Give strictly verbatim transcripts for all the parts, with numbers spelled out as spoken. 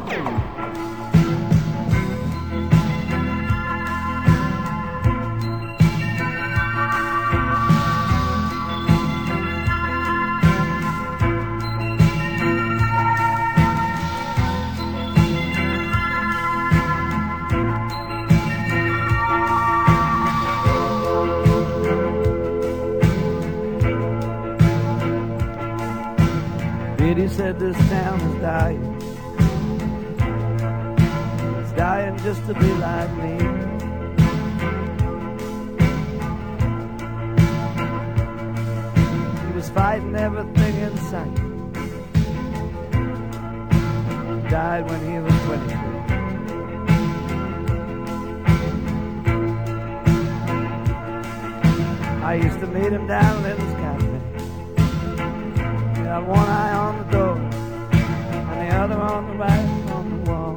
He said this town is dying. It's dying just to be like me. He was fighting everything in sight. Died when he was twenty-three. I used to meet him down in Lynn's Cafe. He had one eye on the door and the other on the right on the wall.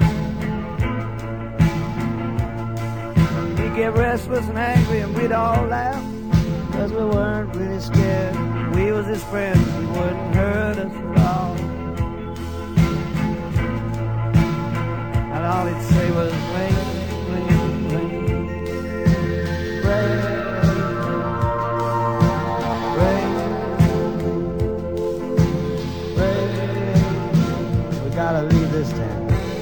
He'd get restless and angry and we'd all laugh, cause we weren't really scared. We was his friends, he wouldn't hurt us at all. And all he'd say was rain, rain, rain, rain. Gotta leave this town.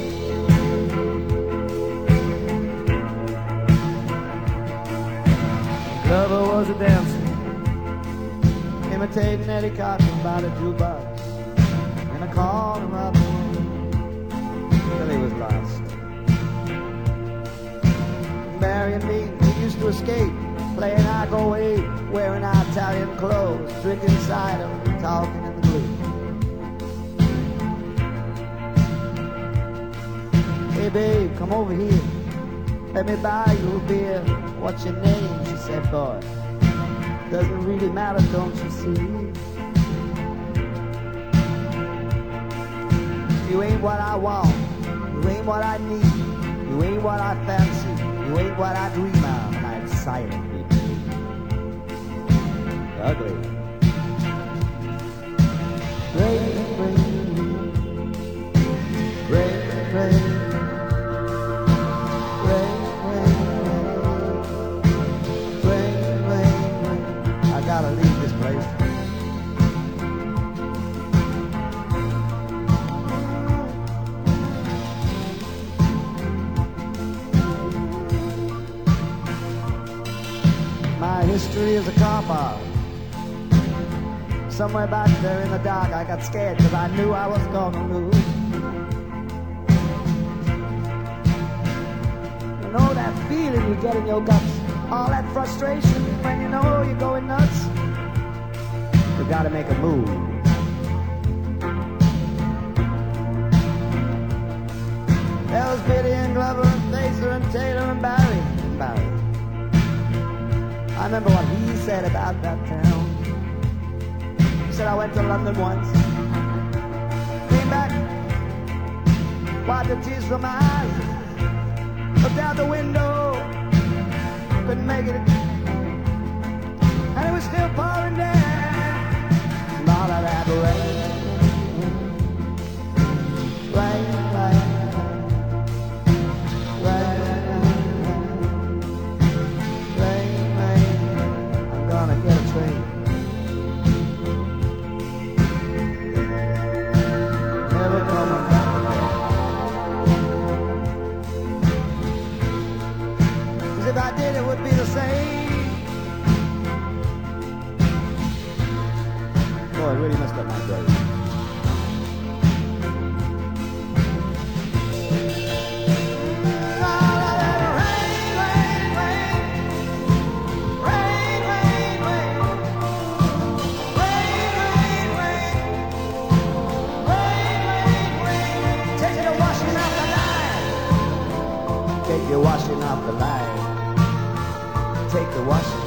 Glover was a dancer, imitating Eddie Cotton by the jukebox in a corner of the room till he was lost. Barry and me, we used to escape, playing I Go Away, wearing our Italian clothes, drinking cider, talking in the blue. Hey babe, come over here. Let me buy you a beer. What's your name? She said, boy. Doesn't really matter, don't you see? You ain't what I want. You ain't what I need. You ain't what I fancy. You ain't what I dream of. And I'm silent, baby. Ugly. Rain, rain, rain, rain. Gotta leave this place. My history is a car park. Somewhere back there in the dark I got scared because I knew I was gonna lose. You know that feeling you get in your guts? All that frustration when you know you're going nuts. You gotta make a move. There was Biddy and Glover and Facer and Taylor and Barry and Barry. I remember what he said about that town. He said, I went to London once, came back, wiped the tears from my eyes, looked out the window, couldn't make it, and it was still pouring down. All of that rain, rain, rain, rain, rain, rain. I'm gonna get a train. Never coming back. 'Cause if I did, it would be the same. Oh, I really messed up my day. Take your washing off the line. Take your washing off the line. Take the washing.